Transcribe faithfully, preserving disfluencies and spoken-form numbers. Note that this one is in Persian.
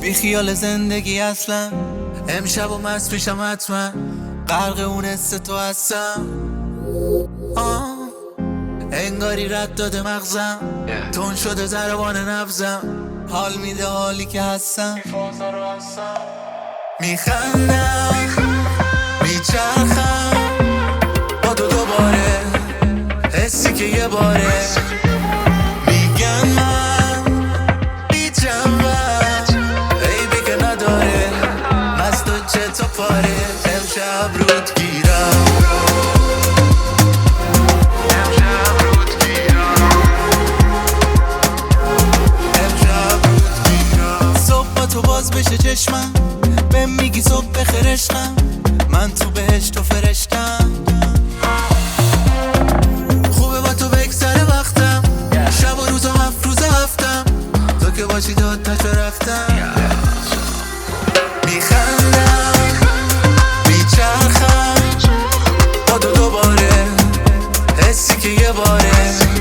بی خیال زندگی اصلا، امشب و مست پیشم حتما، غرق اون حس تو هستم. آه انگاری رد داده مغزم، تون شده ضربان نبزم، حال میده حالی که هستم. میخندم میچرخم با تو دوباره، حسی که یه باره میگن من بی‌جنبم، عیبی که نداره، مست و چت و پاره. امشب رود گیرم، امشب رود گیرم، امشب رود گیرم. صبح با تو باز بشه چشمم، بهم میگی صبح بخیر عشقم، من تو بهشت و فرشتم. خوبه با تو بگذره وقتم، شب و روز و هفت روز هفتم، تو که باشی داد تشو رفتم. میخندم میچرخم با تو دوباره، حسی که یه باره